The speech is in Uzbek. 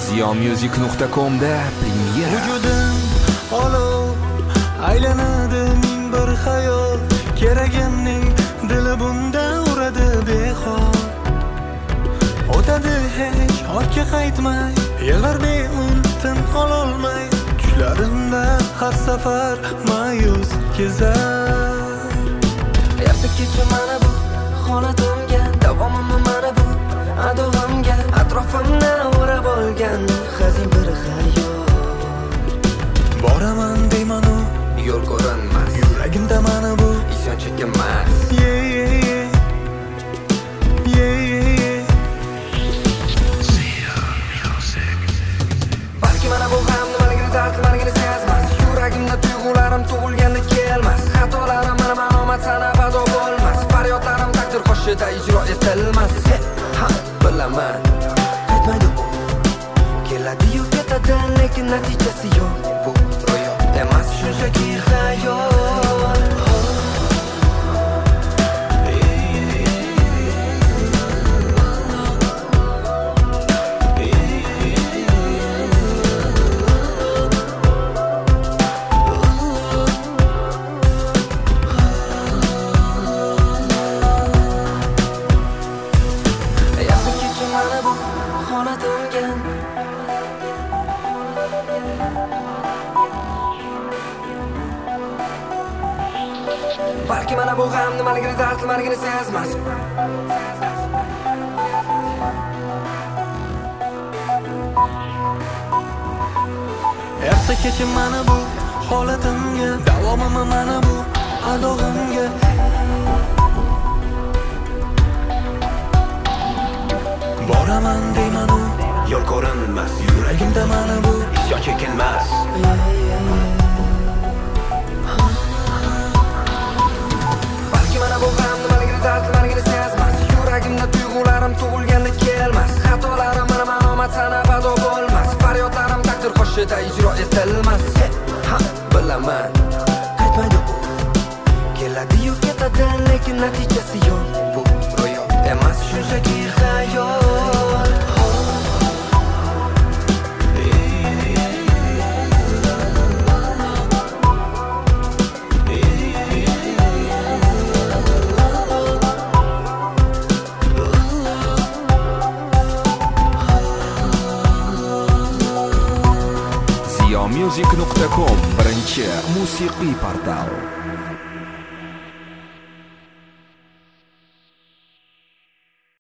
ziyomusic.com'da premyera. Vujudim olov aylanadi ming bir xayol, keragimning dili bunda uradi behol. O'tadi hech ortga qaytmay, yig'lar beun tin ololmay, tushlarimda har safar ma'yus kezar. Erta kecha mana bu holatimga, davomim mana bu adog'imga, atrofimni o'rab olgan hazin bir xayol. Boraman deymanu Yo'l ko'rinmas, yuragimda mana bu isyon chekilmas. Balki mana bu ham nimaligini dard, nimaligini sezmas. Yuragimda tuyg'ularim tug'ilganda kelmas. Xatolarim mana ma'lumot sanab ado bo'lmas. Faryodlarim taqdir qo'shida ijro etilmas. Ha, bilaman, qaytmaydi u. Keladi-yu ketadi, lekin natijasi yo'q. Bu ro'yo emas, shunchaki xayol. Balki mana bu ham nimaligini dard, nimaligini sezmas. Erta kecha mana bu holatimga, davomim mana bu adog'imga. Boraman deymanu yo'l ko'rinmas, yuragimda mana bu isyon chekilmas. Balki mana bu ham nimaligini dard, nimaligini sezmas. Yuragimda tuyg'ularim tug'ilganda kelmas. Xatolarim mana ma'lumot sanab ado bo'lmas. Faryodlarim taqdir qo'shida ijro etilmas. Ha, bilaman, qaytmaydi u. Keladi-yu ketadi, lekin natijasi yo'q. Bu ro'yo emas, shunchaki xayol. ziyomusic.com birinchi musiqiy portal.